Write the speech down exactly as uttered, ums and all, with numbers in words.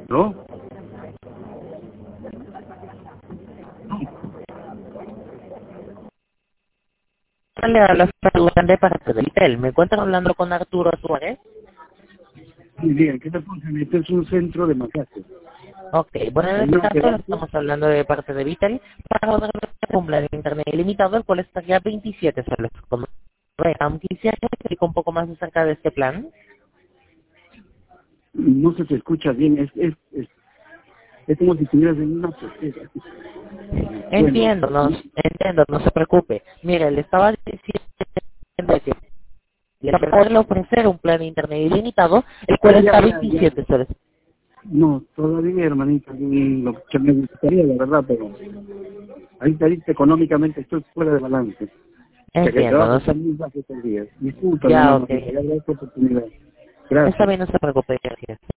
¿No? Le habla Fernanda de parte del hotel. ¿Me encuentran hablando con Arturo Suárez? Muy bien, ¿qué te pasa? Este es un centro de masaje. Ok, bueno, en Hay este una caso lo terapia. estamos hablando de parte de Vital para poder un plan de internet ilimitado, el cual estaría veintisiete soles. Como aunque quisiera que explique un poco más acerca de este plan. No se te escucha bien, es, es, es, es como si estuvieras en una pecera. Bueno, Entiendo, no, entiendo, no se preocupe. Mire, le estaba diciendo que le puedo ofrecer un plan de internet ilimitado, el cual ya, está ya, a ya, ya. veintisiete soles. No, todavía, hermanita, ni lo que me gustaría, la verdad, pero ahorita, ahorita económicamente estoy fuera de balance. O sea que el Entiendo, trabajo no está se... muy bajo estos días. Discúlpame, Ya, ok. hermanita, ya gracias por tu oportunidad. Está Gracias. bien, no se preocupe, gracias.